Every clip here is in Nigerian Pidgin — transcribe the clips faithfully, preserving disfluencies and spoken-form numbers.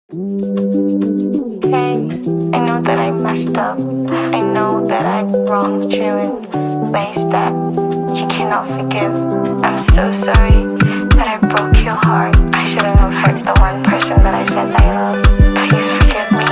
Hey, I know that I messed up. I know that I wronged you in ways that you cannot forgive. I'm so sorry that I broke your heart. I shouldn't have hurt the one person that I said I love. Please forgive me.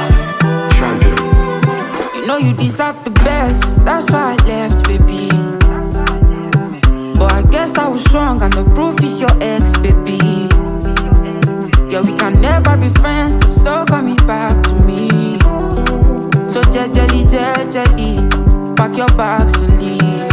You know you deserve the best, that's why I left, baby. But I guess I was wrong and the proof is your ex, baby. Yeah, we can never be friends, so stop coming back to me. So jejely, jejely, pack your bags to leave.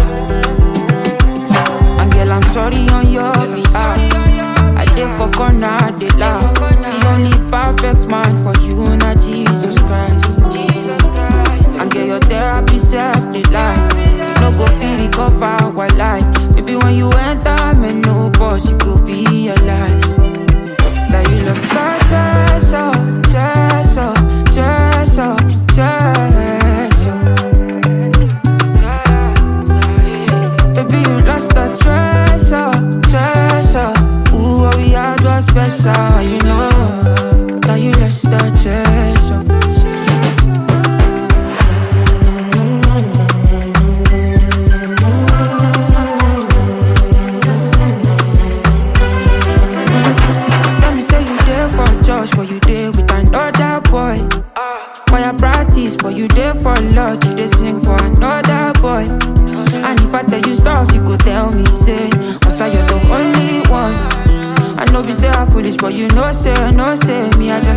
And girl, I'm sorry on your behalf. I did for corner, they laugh. The only perfect man for you, not Jesus Christ. And get your therapy self, they lie. No go feel recover while lie. Maybe when you enter, me no boss, you go realize that you lost such treasure, treasure, treasure, treasure. Baby, you lost that treasure, treasure. Ooh, what we had was special, you know. That you lost that treasure. But you there with another boy. Fire practice, but you there for love. You dey sing for another boy. And if I tell you stuff, you go tell me, say, Masa, you're the only one. I know be say I'm foolish, but you know, say, no, say, me, I just